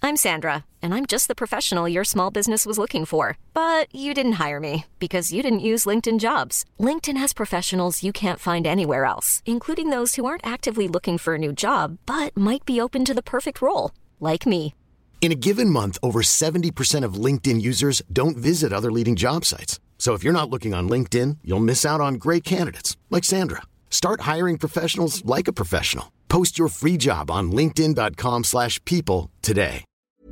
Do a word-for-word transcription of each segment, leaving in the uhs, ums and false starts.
I'm Sandra, and I'm just the professional your small business was looking for. But you didn't hire me because you didn't use LinkedIn Jobs. LinkedIn has professionals you can't find anywhere else, including those who aren't actively looking for a new job, but might be open to the perfect role, like me. In a given month, over seventy percent of LinkedIn users don't visit other leading job sites. So if you're not looking on LinkedIn, you'll miss out on great candidates like Sandra. Start hiring professionals like a professional. Post your free job on linkedin.com slash people today.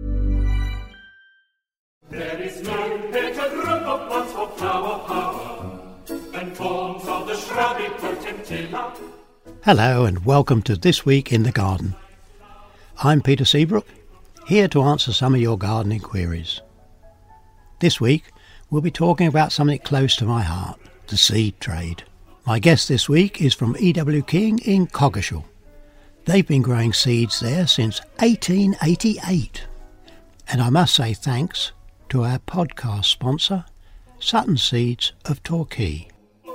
There is no better group of plants for flower power than forms of the shrubby potentilla. Hello and welcome to This Week in the Garden. I'm Peter Seabrook, here to answer some of your gardening queries. This week we'll be talking about something close to my heart, the seed trade. My guest this week is from E W King in Coggeshall. They've been growing seeds there since eighteen eighty-eight. And I must say thanks to our podcast sponsor, Sutton Seeds of Torquay.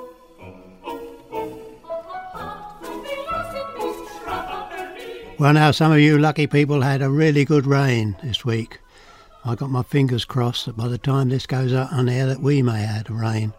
Well, now some of you lucky people had a really good rain this week. I got my fingers crossed that by the time this goes out on air that we may have had rain.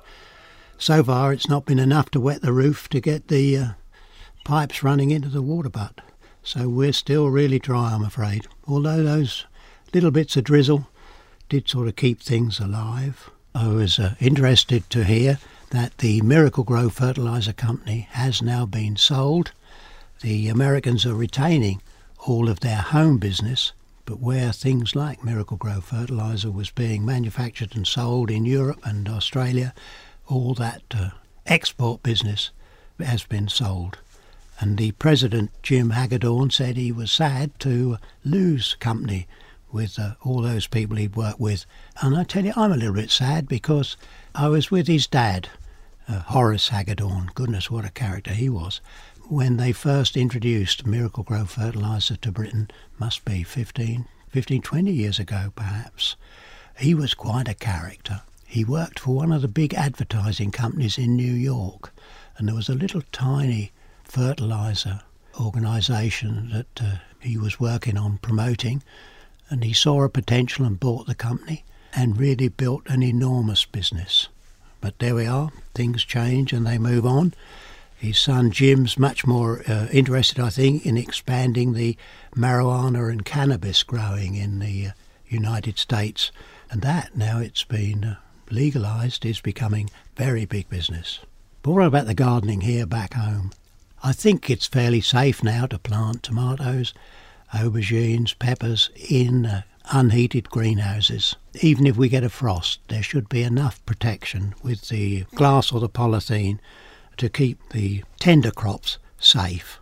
So far it's not been enough to wet the roof to get the uh, pipes running into the water butt. So we're still really dry, I'm afraid. Although those little bits of drizzle did sort of keep things alive. I was uh, interested to hear that the Miracle-Gro Fertiliser Company has now been sold. The Americans are retaining all of their home business, but where things like Miracle-Gro Fertiliser was being manufactured and sold in Europe and Australia, all that uh, export business has been sold. And the president, Jim Hagedorn, said he was sad to lose company with uh, all those people he'd worked with. And I tell you, I'm a little bit sad because I was with his dad, uh, Horace Hagedorn. Goodness, what a character he was. When they first introduced Miracle-Gro Fertiliser to Britain, must be fifteen, fifteen, twenty years ago perhaps. He was quite a character. He worked for one of the big advertising companies in New York, and there was a little tiny fertiliser organisation that uh, he was working on promoting, and he saw a potential and bought the company and really built an enormous business. But there we are, things change and they move on. His son Jim's much more uh, interested, I think, in expanding the marijuana and cannabis growing in the uh, United States, and that, now it's been uh, legalised, is becoming very big business. But what about the gardening here back home? I think it's fairly safe now to plant tomatoes, aubergines, peppers in uh, unheated greenhouses. Even if we get a frost, there should be enough protection with the glass or the polythene to keep the tender crops safe.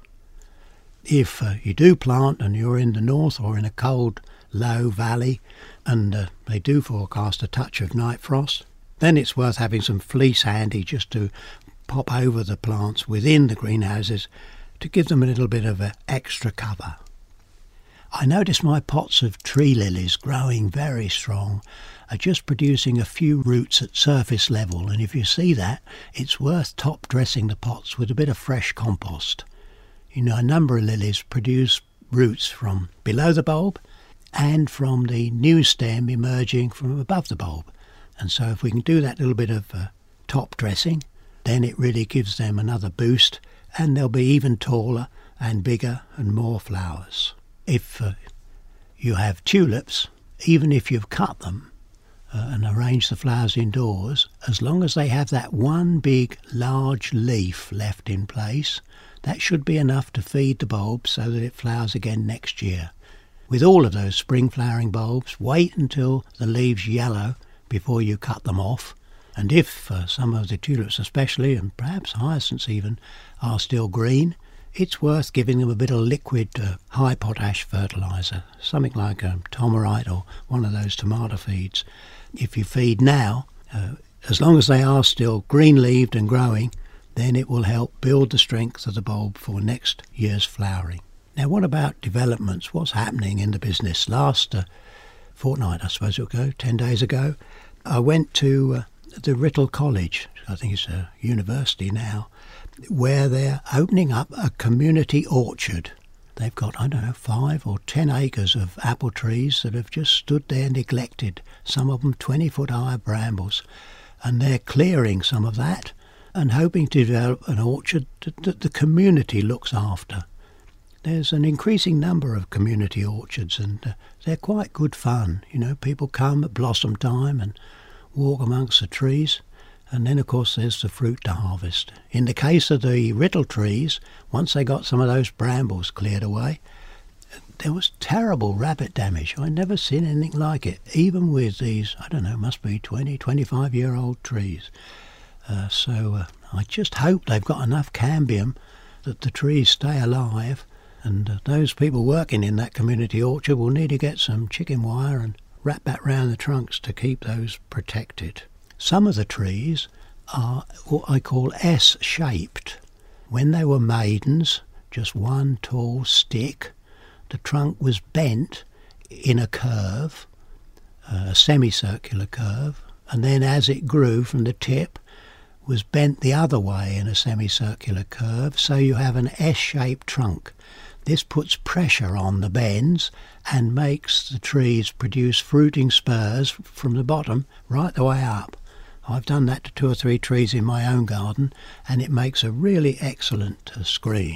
If uh, you do plant and you're in the north or in a cold, low valley, and uh, they do forecast a touch of night frost, then it's worth having some fleece handy just to pop over the plants within the greenhouses to give them a little bit of a extra cover. I notice my pots of tree lilies growing very strong are just producing a few roots at surface level, and if you see that, it's worth top dressing the pots with a bit of fresh compost. You know, a number of lilies produce roots from below the bulb and from the new stem emerging from above the bulb. And so if we can do that little bit of uh, top dressing, then it really gives them another boost, and they'll be even taller and bigger and more flowers. If uh, you have tulips, even if you've cut them uh, and arranged the flowers indoors, as long as they have that one big large leaf left in place, that should be enough to feed the bulb so that it flowers again next year. With all of those spring flowering bulbs, wait until the leaves yellow before you cut them off. And if uh, some of the tulips especially, and perhaps hyacinths even, are still green, it's worth giving them a bit of liquid uh, high potash fertiliser, something like um, Tomarite or one of those tomato feeds. If you feed now, uh, as long as they are still green-leaved and growing, then it will help build the strength of the bulb for next year's flowering. Now, what about developments? What's happening in the business? Last uh, fortnight, I suppose it'll go, ten days ago, I went to uh, the Writtle College, I think it's a university now, where they're opening up a community orchard. they've got, I don't know, five or ten acres of apple trees that have just stood there neglected, some of them twenty foot high brambles, and they're clearing some of that and hoping to develop an orchard that the community looks after. There's an increasing number of community orchards, and uh, they're quite good fun. You know, people come at blossom time and walk amongst the trees, and then of course there's the fruit to harvest. In the case of the Rittle trees, once they got some of those brambles cleared away, there was terrible rabbit damage. I'd never seen anything like it, even with these, I don't know, must be twenty, twenty-five year old trees. Uh, so uh, I just hope they've got enough cambium that the trees stay alive, and uh, those people working in that community orchard will need to get some chicken wire and wrap that round the trunks to keep those protected. Some of the trees are what I call S-shaped. When they were maidens, just one tall stick, the trunk was bent in a curve, a semicircular curve, and then as it grew from the tip, was bent the other way in a semicircular curve, so you have an S-shaped trunk. This puts pressure on the bends and makes the trees produce fruiting spurs from the bottom right the way up. I've done that to two or three trees in my own garden, and it makes a really excellent uh, screen.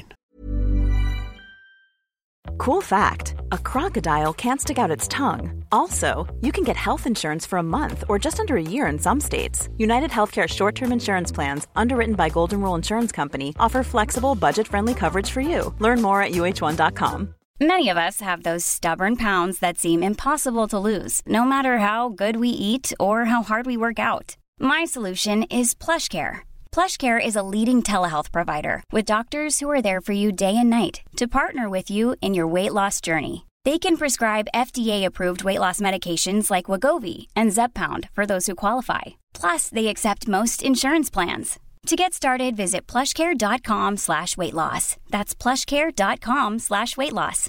Cool fact, a crocodile can't stick out its tongue. Also, you can get health insurance for a month or just under a year in some states. United Healthcare short-term insurance plans, underwritten by Golden Rule Insurance Company, offer flexible, budget-friendly coverage for you. Learn more at U H one dot com. Many of us have those stubborn pounds that seem impossible to lose, no matter how good we eat or how hard we work out. My solution is PlushCare. PlushCare is a leading telehealth provider with doctors who are there for you day and night to partner with you in your weight loss journey. They can prescribe F D A-approved weight loss medications like Wegovy and Zepbound for those who qualify. Plus, they accept most insurance plans. To get started, visit plushcare.com slash weight loss. That's plushcare.com slash weight loss.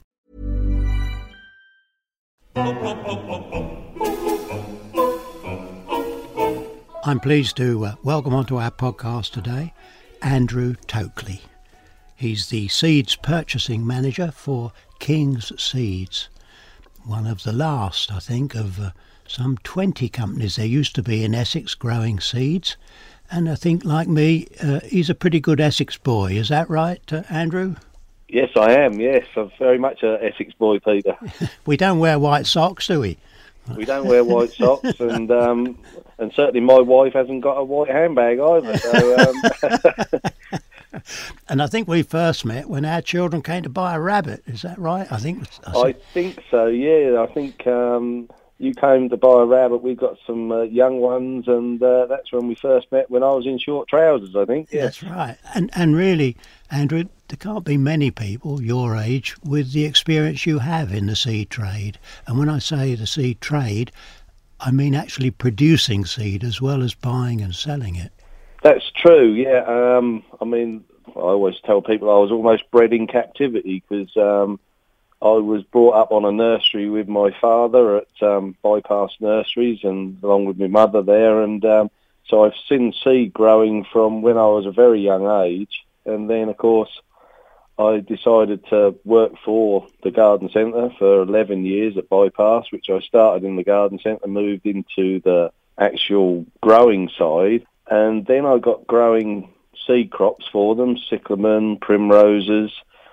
I'm pleased to uh, welcome onto our podcast today Andrew Tokley. He's the Seeds Purchasing Manager for King's Seeds, one of the last, I think, of uh, some twenty companies there used to be in Essex growing seeds. And I think, like me, uh, he's a pretty good Essex boy. Is that right, uh, Andrew? Yes, I am, yes. I'm very much a Essex boy, Peter. We don't wear white socks, do we? We don't wear white socks, and um, and certainly my wife hasn't got a white handbag either. So, um... And I think we first met when our children came to buy a rabbit. Is that right? I think. I, I think so. Yeah, I think um, you came to buy a rabbit. We've got some uh, young ones, and uh, that's when we first met. When I was in short trousers, I think. Yeah. That's right. And and really, Andrew, there can't be many people your age with the experience you have in the seed trade. And when I say the seed trade, I mean actually producing seed as well as buying and selling it. That's true, yeah. Um, I mean, I always tell people I was almost bred in captivity because um, I was brought up on a nursery with my father at um, Bypass Nurseries and along with my mother there. And um, so I've seen seed growing from when I was a very young age. And then, of course, I decided to work for the garden centre for eleven years at Bypass, which I started in the garden centre, moved into the actual growing side. And then I got growing seed crops for them, cyclamen, primroses.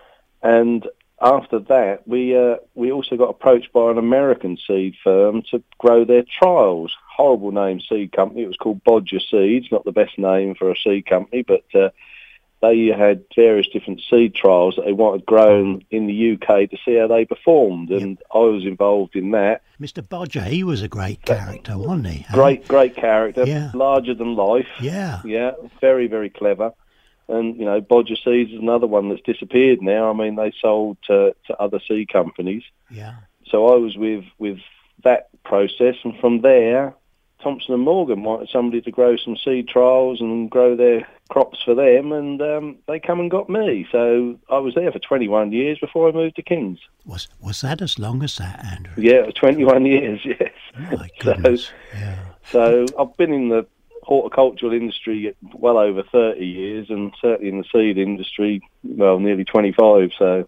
And after that, we uh, we also got approached by an American seed firm to grow their trials. Horrible name seed company. It was called Bodger Seeds, not the best name for a seed company, but uh, they had various different seed trials that they wanted grown in the U K to see how they performed. And yep. I was involved in that. Mister Bodger, he was a great character, wasn't he? Great, great character. Yeah. Larger than life. Yeah. Yeah, very, very clever. And, you know, Bodger Seeds is another one that's disappeared now. I mean, they sold to, to other seed companies. Yeah. So I was with, with that process. And from there, Thompson and Morgan wanted somebody to grow some seed trials and grow their crops for them, and um, they come and got me. So I was there for twenty-one years before I moved to King's. Was was that as long as that, Andrew? Yeah, twenty-one years, yes. My goodness, so, yeah. So I've been in the horticultural industry well over thirty years, and certainly in the seed industry, well, nearly twenty-five, so...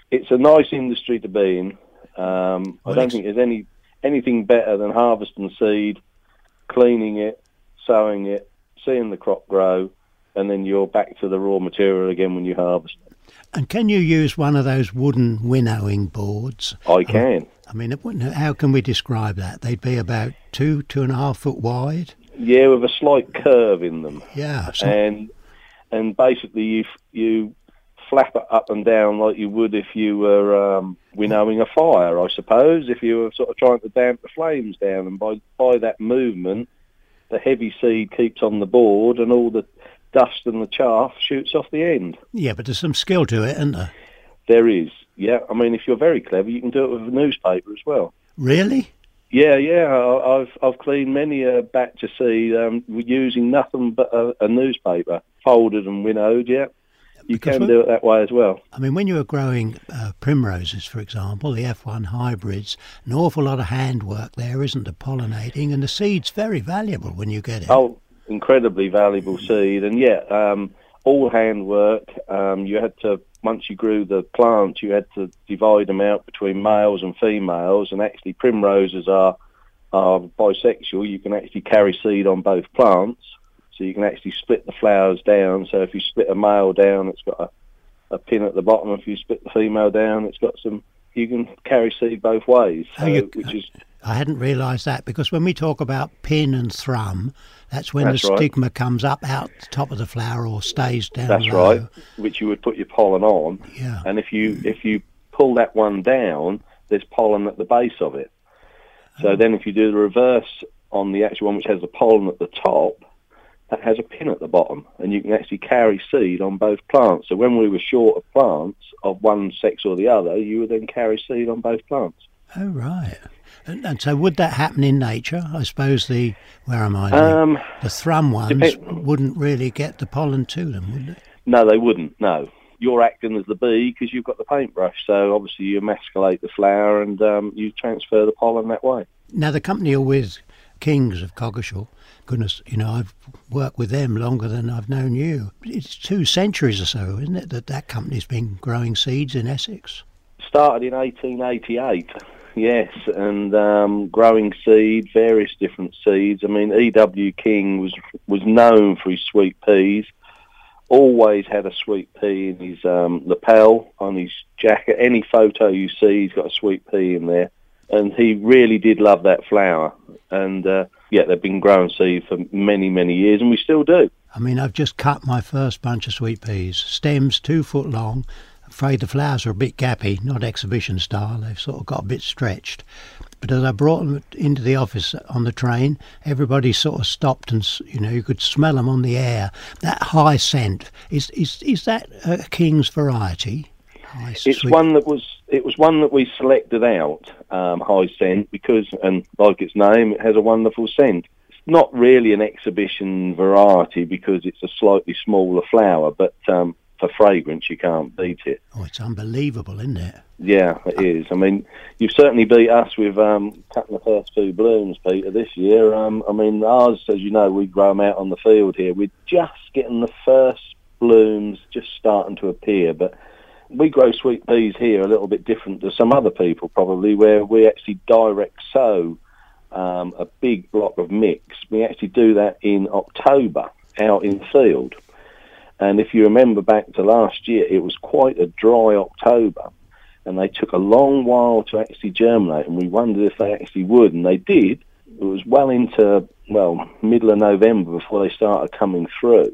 it's a nice industry to be in. Um, Well, I don't ex- think there's any anything better than harvesting seed, cleaning it, sowing it, seeing the crop grow, and then you're back to the raw material again when you harvest it. And can you use one of those wooden winnowing boards? I can. I mean, it wouldn't- how can we describe that? They'd be about two, two and a half foot wide. Yeah, with a slight curve in them. Yeah. So, and and basically you you flap it up and down like you would if you were um, winnowing a fire, I suppose, if you were sort of trying to damp the flames down. And by, by that movement, the heavy seed keeps on the board and all the dust and the chaff shoots off the end. yeah, but there's some skill to it, isn't there? There is, yeah. I mean, if you're very clever, you can do it with a newspaper as well. Really? Yeah, yeah. I- I've I've cleaned many a batch of seed um, using nothing but a, a newspaper, folded and winnowed. Yeah, you Because can we- do it that way as well. I mean, when you were growing uh, primroses, for example, the F one hybrids, an awful lot of handwork there, isn't there, pollinating, and the seed's very valuable when you get it. Oh, incredibly valuable seed, and yeah, um, all handwork. Um, you had to once you grew the plants, you had to divide them out between males and females, and actually primroses are are bisexual. You can actually carry seed on both plants, so you can actually split the flowers down. So if you split a male down, it's got a, a pin at the bottom. If you split the female down, it's got some. You can carry seed both ways, so, Oh, you- which is I hadn't realised that, because when we talk about pin and thrum, that's when That's the right. stigma comes up out the top of the flower or stays down That's low. right, which you would put your pollen on. Yeah. And if you if you pull that one down, there's pollen at the base of it. So then if you do the reverse on the actual one which has the pollen at the top, that has a pin at the bottom, and you can actually carry seed on both plants. So when we were short of plants of one sex or the other, you would then carry seed on both plants. Oh, right. And, and so would that happen in nature? I suppose the, where am I? The, Um, the thrum ones depend- wouldn't really get the pollen to them, would they? No, they wouldn't, no. You're acting as the bee because you've got the paintbrush, so obviously you emasculate the flower and um, you transfer the pollen that way. Now, the company are with Kings of Coggeshall. Goodness, you know, I've worked with them longer than I've known you. It's two centuries or so, isn't it, that that company's been growing seeds in Essex? Started in eighteen eighty-eight, yes, and um, growing seed, various different seeds. I mean, E W King was was known for his sweet peas. Always had a sweet pea in his um, lapel, on his jacket. Any photo you see, he's got a sweet pea in there. And he really did love that flower. And, uh, yeah, they've been growing seed for many, many years, and we still do. I mean, I've just cut my first bunch of sweet peas. Stems two foot long. Afraid the flowers are a bit gappy, not exhibition style. They've sort of got a bit stretched. But as I brought them into the office on the train, everybody sort of stopped and, you know, you could smell them on the air. That high scent, is is is that a King's variety? High, It's sweet- one that was it was one that we selected out, um, high scent, because, and like its name, it has a wonderful scent. It's not really an exhibition variety because it's a slightly smaller flower, but um, for fragrance you can't beat it. Oh, it's unbelievable, isn't it? Yeah, it is. I mean, you've certainly beat us with um, cutting the first two blooms, Peter, this year. Um, I mean, ours, as you know, we grow them out on the field here. We're just getting the first blooms just starting to appear, but we grow sweet peas here a little bit different to some other people probably, where we actually direct sow um, a big block of mix. We actually do that in October out in the field. And if you remember back to last year, it was quite a dry October, and they took a long while to actually germinate, and we wondered if they actually would, and they did. It was well into, well, middle of November before they started coming through.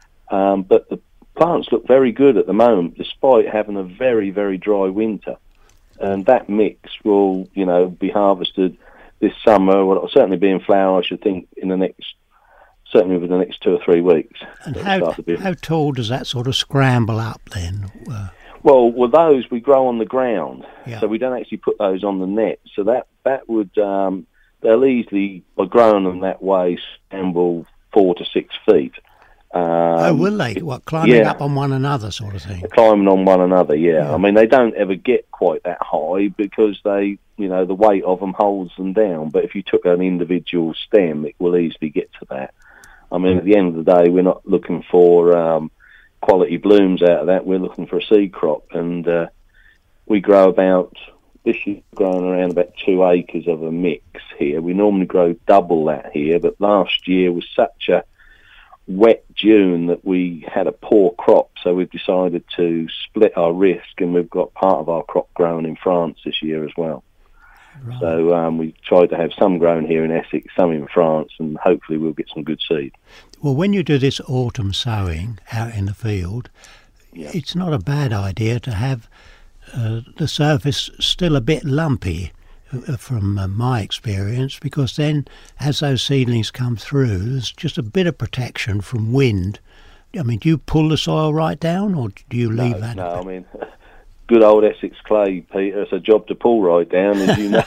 Um, but the plants look very good at the moment, despite having a very, very dry winter. And that mix will, you know, be harvested this summer. Well, it'll certainly be in flower, I should think, in the next, certainly within the next two or three weeks. And It'll how start to be- how tall does that sort of scramble up then? Uh, Well, with those, we grow on the ground, Yeah. so we don't actually put those on the net. So that, that would, um, they'll easily, by growing them that way, scramble four to six feet. Um, oh, will they? What, climbing yeah. up on one another sort of thing? Climbing on one another, yeah. Yeah. I mean, they don't ever get quite that high because they, you know, the weight of them holds them down. But if you took an individual stem, it will easily get to that. I mean, at the end of the day, we're not looking for um, quality blooms out of that. We're looking for a seed crop. And uh, we grow about, this year growing around about two acres of a mix here. We normally grow double that here, but last year was such a wet June that we had a poor crop, so we've decided to split our risk, and we've got part of our crop grown in France this year as well. Right. So um, we tried to have some grown here in Essex, some in France, and hopefully we'll get some good seed. Well, when you do this autumn sowing out in the field, yeah. it's not a bad idea to have uh, the surface still a bit lumpy, uh, from uh, my experience, because then as those seedlings come through, there's just a bit of protection from wind. I mean, do you pull the soil right down, or do you leave no, that? No, I mean... Good old Essex clay, Peter. It's a job to pull right down, as you know.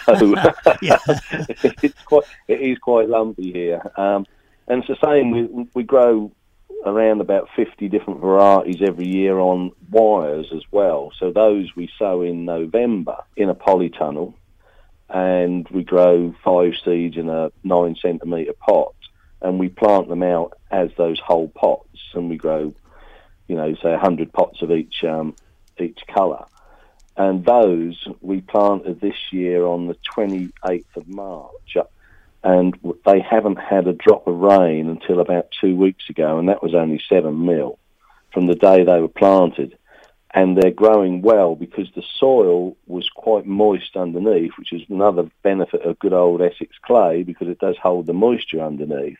it's quite, it is quite lumpy here, um, and it's the same. We we grow around about fifty different varieties every year on wires as well. So those we sow in November in a polytunnel, and we grow five seeds in a nine centimetre pot, and we plant them out as those whole pots, and we grow, you know, say a hundred pots of each. Um, each colour, and those we planted this year on the twenty-eighth of March, and they haven't had a drop of rain until about two weeks ago, and that was only seven mil from the day they were planted, and they're growing well because the soil was quite moist underneath, which is another benefit of good old Essex clay, because it does hold the moisture underneath.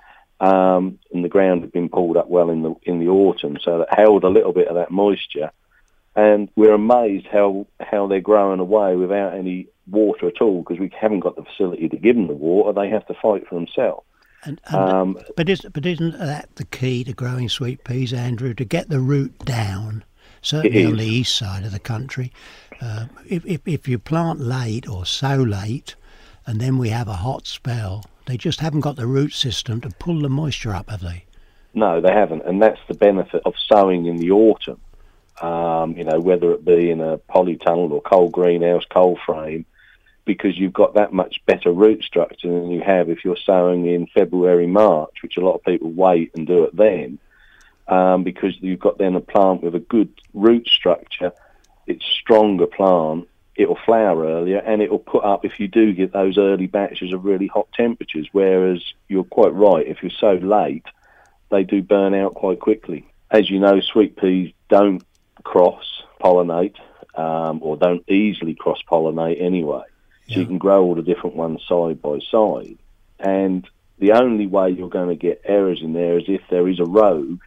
Um, and the ground had been pulled up well in the in the autumn, so that held a little bit of that moisture. And we're amazed how, how they're growing away without any water at all, because we haven't got the facility to give them the water. They have to fight for themselves. And, and um, but, is, but isn't that the key to growing sweet peas, Andrew, to get the root down, certainly on the east side of the country? Uh, if, if, if you plant late or sow late, and then we have a hot spell, they just haven't got the root system to pull the moisture up, have they? No, they haven't. And that's the benefit of sowing in the autumn. Um, you know, whether it be in a polytunnel or cold greenhouse, cold frame, because you've got that much better root structure than you have if you're sowing in February, March, which a lot of people wait and do it then, um, because you've got then a plant with a good root structure. It's stronger plant, it'll flower earlier, and it'll put up, if you do get those early batches of really hot temperatures, whereas you're quite right, if you're so late, they do burn out quite quickly. As you know, sweet peas don't cross-pollinate, um, or don't easily cross-pollinate anyway. So yeah. You can grow all the different ones side by side. And the only way you're going to get errors in there is if there is a rogue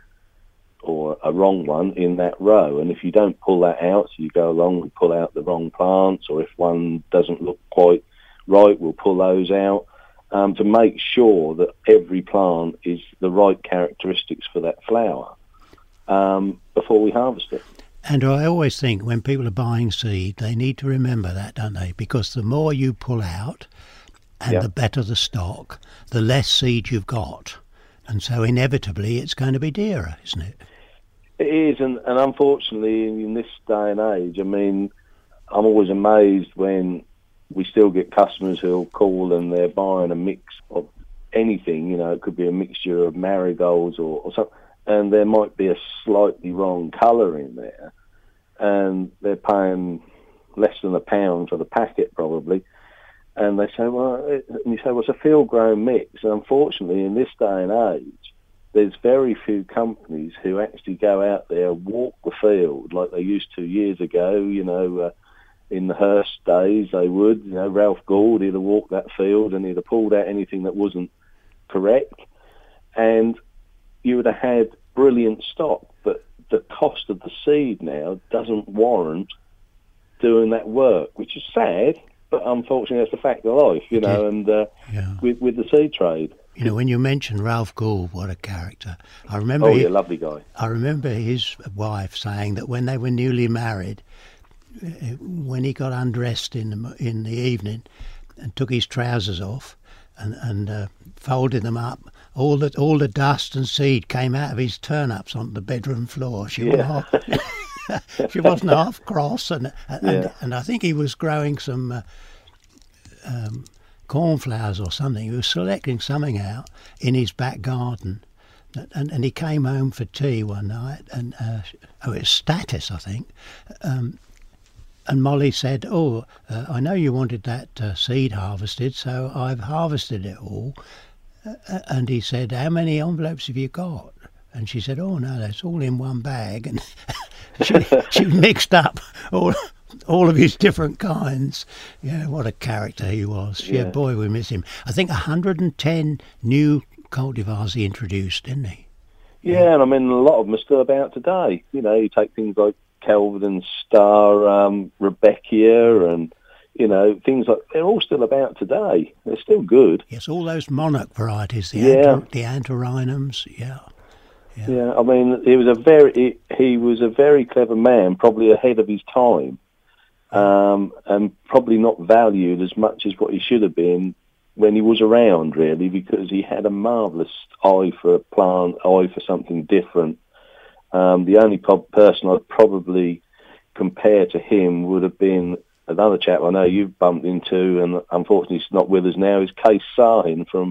or a wrong one in that row. And if you don't pull that out, so you go along and pull out the wrong plants, or if one doesn't look quite right, we'll pull those out, um, to make sure that every plant is the right characteristics for that flower um, before we harvest it. And I always think when people are buying seed, they need to remember that, don't they? Because the more you pull out and yeah. the better the stock, the less seed you've got. And so inevitably it's going to be dearer, isn't it? It is, and, and unfortunately in this day and age, I mean, I'm always amazed when we still get customers who'll call and they're buying a mix of anything. You know, it could be a mixture of marigolds or, or something, and there might be a slightly wrong colour in there, and they're paying less than a pound for the packet probably, and they say, well, and you say, well, it's a field-grown mix, and unfortunately in this day and age, there's very few companies who actually go out there, walk the field like they used to years ago, you know, uh, in the Hearst days they would, you know, Ralph Gould, he'd have walked that field and he'd have pulled out anything that wasn't correct, and you would have had brilliant stock, but the cost of the seed now doesn't warrant doing that work, which is sad, but unfortunately that's the fact of life, you know, yeah. and uh, yeah. with, with the seed trade. You know, when you mention Ralph Gould, what a character. I remember Oh, yeah, he, lovely guy. I remember his wife saying that when they were newly married, when he got undressed in the, in the evening and took his trousers off and, and uh, folded them up, all the, all the dust and seed came out of his turnips on the bedroom floor. She, yeah. wasn't, half, she wasn't half cross, and and, yeah. and I think he was growing some uh, um, cornflowers or something. He was selecting something out in his back garden. And, and he came home for tea one night, and uh, oh, it was Status, I think. Um, And Molly said, oh, uh, I know you wanted that uh, seed harvested, so I've harvested it all. Uh, and he said, how many envelopes have you got? And she said, oh, no, that's all in one bag. And she, she mixed up all all of his different kinds. Yeah, what a character he was. Yeah, yeah boy, we miss him. I think one hundred ten new cultivars he introduced, didn't he? Yeah, and I mean, a lot of them are still about today. You know, you take things like Kelvin and Star, um, Rebecca, and, you know, things like, they're all still about today. They're still good. Yes, all those monarch varieties, the, yeah. anter, the Antirrhinums, yeah. yeah. Yeah, I mean, he was a very he, he was a very clever man, probably ahead of his time, um, and probably not valued as much as what he should have been when he was around, really, because he had a marvellous eye for a plant, eye for something different. Um, the only po- person I'd probably compare to him would have been another chap I know you've bumped into, and unfortunately he's not with us now, is Kees Sahin from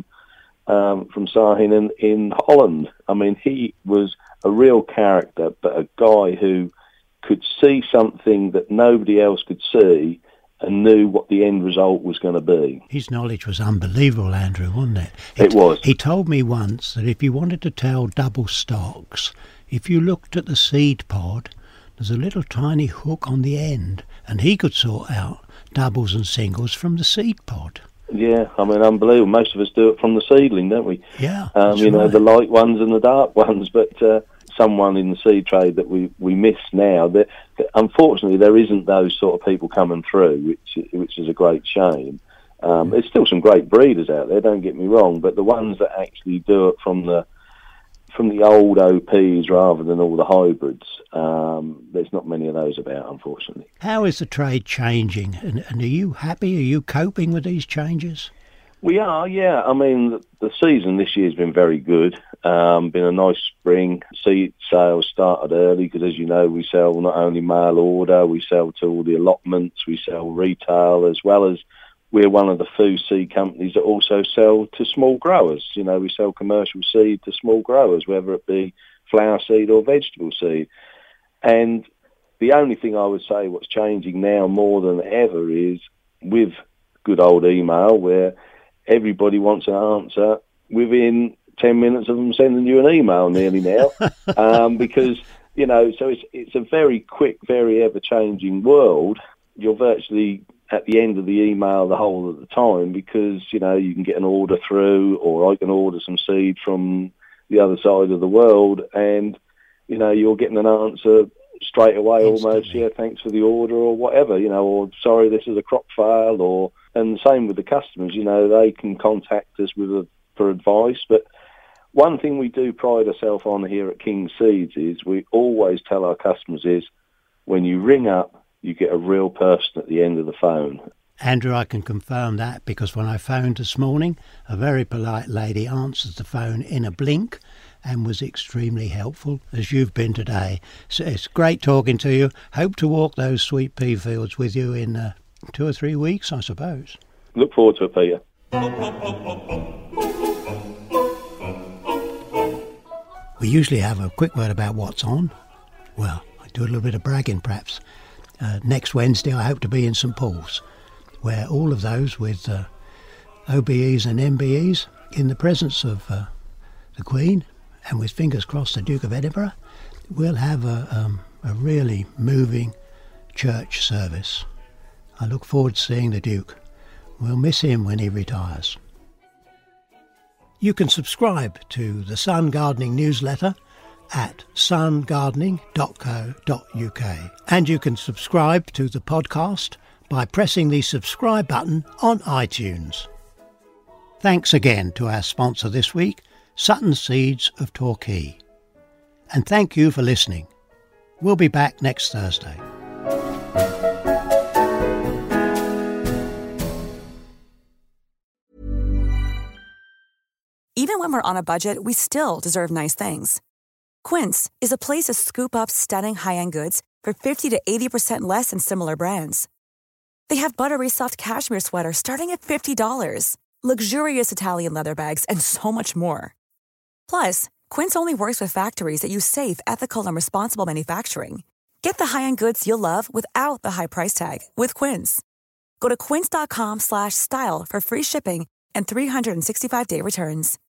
um, from Sahin in, in Holland. I mean, he was a real character, but a guy who could see something that nobody else could see and knew what the end result was going to be. His knowledge was unbelievable, Andrew, wasn't it? It, it was. He told me once that if you wanted to tell double stocks, if you looked at the seed pod, there's a little tiny hook on the end, and he could sort out doubles and singles from the seed pod. Yeah, I mean, unbelievable. Most of us do it from the seedling, don't we? Yeah, um, You know, right. the light ones and the dark ones, but uh, someone in the seed trade that we, we miss now. That, unfortunately, there isn't those sort of people coming through, which which is a great shame. Um, there's still some great breeders out there, don't get me wrong, but the ones that actually do it from the from the old O Ps rather than all the hybrids, um, there's not many of those about, unfortunately. How is the trade changing, and, and are you happy? Are you coping with these changes? We are, yeah. I mean, the, the season this year has been very good. Um, been a nice spring. Seed sales started early because, as you know, we sell not only mail order, we sell to all the allotments, we sell retail, as well as we're one of the few seed companies that also sell to small growers. You know, we sell commercial seed to small growers, whether it be flower seed or vegetable seed. And the only thing I would say what's changing now more than ever is with good old email, where everybody wants an answer within ten minutes of them sending you an email nearly now. um, because, you know, so it's it's a very quick, very ever-changing world. You're virtually at the end of the email the whole of the time because, you know, you can get an order through, or I can order some seed from the other side of the world, and, you know, you're getting an answer straight away. Instantly. Almost, yeah, thanks for the order, or whatever, you know, or sorry, this is a crop fail, or, and the same with the customers, you know, they can contact us with a, for advice. But one thing we do pride ourselves on here at King Seeds is we always tell our customers is when you ring up, you get a real person at the end of the phone. Andrew, I can confirm that because when I phoned this morning, a very polite lady answered the phone in a blink and was extremely helpful, as you've been today. So it's great talking to you. Hope to walk those sweet pea fields with you in uh, two or three weeks, I suppose. Look forward to it, Peter. We usually have a quick word about what's on. Well, I do a little bit of bragging, perhaps. Uh, next Wednesday, I hope to be in St Paul's, where all of those with uh, O B Es and M B Es, in the presence of uh, the Queen, and with fingers crossed the Duke of Edinburgh, we'll have a, um, a really moving church service. I look forward to seeing the Duke. We'll miss him when he retires. You can subscribe to the Sun Gardening newsletter at sun gardening dot co dot uk, and you can subscribe to the podcast by pressing the subscribe button on iTunes. Thanks again to our sponsor this week, Sutton Seeds of Torquay. And thank you for listening. We'll be back next Thursday. Even when we're on a budget, we still deserve nice things. Quince is a place to scoop up stunning high-end goods for fifty to eighty percent less than similar brands. They have buttery soft cashmere sweaters starting at fifty dollars, luxurious Italian leather bags, and so much more. Plus, Quince only works with factories that use safe, ethical, and responsible manufacturing. Get the high-end goods you'll love without the high price tag with Quince. Go to quince.com slash style for free shipping and three sixty-five day returns.